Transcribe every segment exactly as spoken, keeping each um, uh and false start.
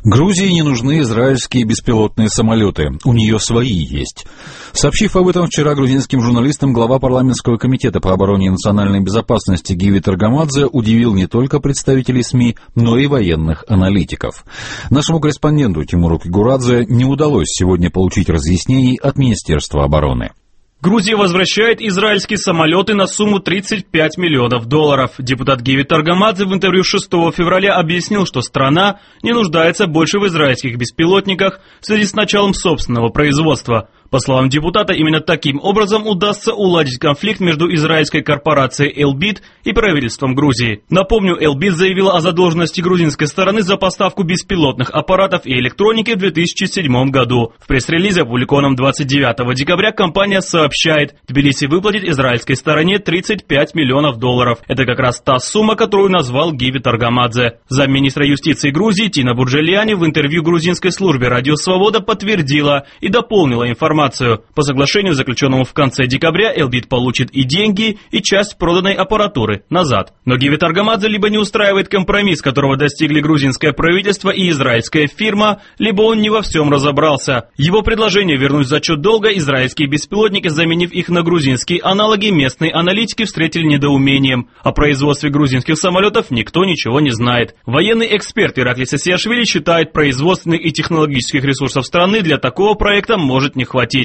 Грузии не нужны израильские беспилотные самолеты, у нее свои есть. Сообщив об этом вчера грузинским журналистам, глава парламентского комитета по обороне и национальной безопасности Гиви Таргамадзе удивил не только представителей СМИ, но и военных аналитиков. Нашему корреспонденту Тимуру Кигурадзе не удалось сегодня получить разъяснений от Министерства обороны. Грузия возвращает израильские самолеты на сумму тридцать пять миллионов долларов. Депутат Гиви Таргамадзе в интервью шестого февраля объяснил, что страна не нуждается больше в израильских беспилотниках в связи с началом собственного производства. По словам депутата, именно таким образом удастся уладить конфликт между израильской корпорацией Элбит и правительством Грузии. Напомню, Элбит заявила о задолженности грузинской стороны за поставку беспилотных аппаратов и электроники в две тысячи седьмом году. В пресс-релизе, опубликованном двадцать девятого декабря, компания сообщает, Тбилиси выплатит израильской стороне тридцать пять миллионов долларов. Это как раз та сумма, которую назвал Гиви Таргамадзе. Замминистра юстиции Грузии Тина Бурджелиани в интервью грузинской службе «Радио Свобода» подтвердила и дополнила информацию. По соглашению, заключенному в конце декабря, Элбит получит и деньги, и часть проданной аппаратуры назад. Но Гиви Таргамадзе либо не устраивает компромисс, которого достигли грузинское правительство и израильская фирма, либо он не во всем разобрался. Его предложение вернуть зачет долга израильские беспилотники, заменив их на грузинские аналоги, местные аналитики встретили недоумением. О производстве грузинских самолетов никто ничего не знает. Военный эксперт Иракли Сасиашвили считает, производственных и технологических ресурсов страны для такого проекта может не хватить.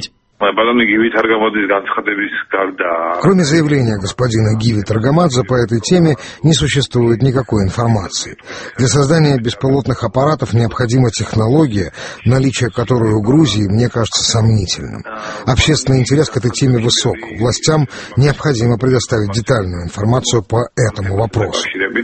Кроме заявления господина Гиви Таргамадзе по этой теме не существует никакой информации. Для создания беспилотных аппаратов необходима технология, наличие которой у Грузии, мне кажется, сомнительным. Общественный интерес к этой теме высок. Властям необходимо предоставить детальную информацию по этому вопросу.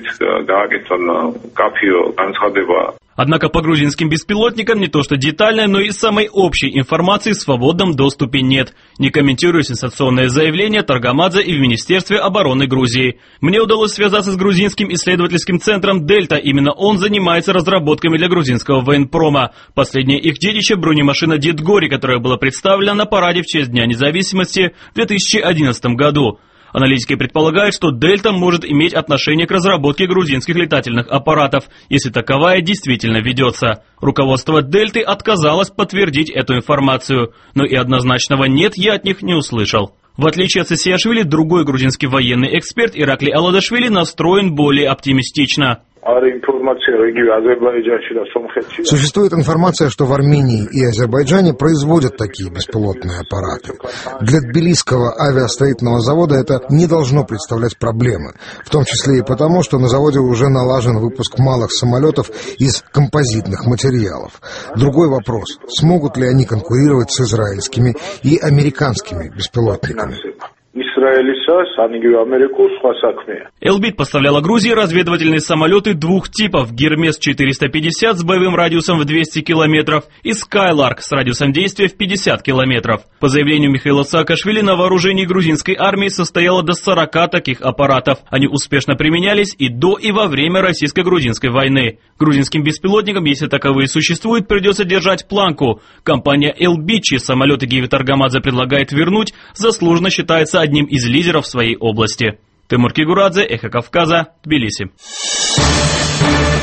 Однако по грузинским беспилотникам не то что детальной, но и самой общей информации в свободном доступе нет. Не комментируя сенсационное заявление Таргамадзе и в Министерстве обороны Грузии. Мне удалось связаться с грузинским исследовательским центром «Дельта». Именно он занимается разработками для грузинского военпрома. Последнее их детище — бронемашина «Дедгори», которая была представлена на параде в честь Дня независимости в две тысячи одиннадцатом году. Аналитики предполагают, что «Дельта» может иметь отношение к разработке грузинских летательных аппаратов, если таковая действительно ведется. Руководство «Дельты» отказалось подтвердить эту информацию, но и однозначного «нет» я от них не услышал. В отличие от Сасиашвили, другой грузинский военный эксперт Иракли Аладашвили настроен более оптимистично. Существует информация, что в Армении и Азербайджане производят такие беспилотные аппараты. Для Тбилисского авиастроительного завода это не должно представлять проблемы, в том числе и потому, что на заводе уже налажен выпуск малых самолетов из композитных материалов. Другой вопрос, смогут ли они конкурировать с израильскими и американскими беспилотниками. Элбит поставляла Грузии разведывательные самолеты двух типов: Гермес четыреста пятьдесят с боевым радиусом в двести километров и Скайларк с радиусом действия в пятьдесят километров. По заявлению Михаила Саакашвили, на вооружении грузинской армии состояло до сорока таких аппаратов. Они успешно применялись и до, и во время российско-грузинской войны. Грузинским беспилотникам, если таковые существуют, придется держать планку. Компания Элбит, чьи самолеты Гиви Таргамадзе предлагает вернуть, заслуженно считается одним из лидеров в своей области. Тимур Кигурадзе, Эхо Кавказа, Тбилиси.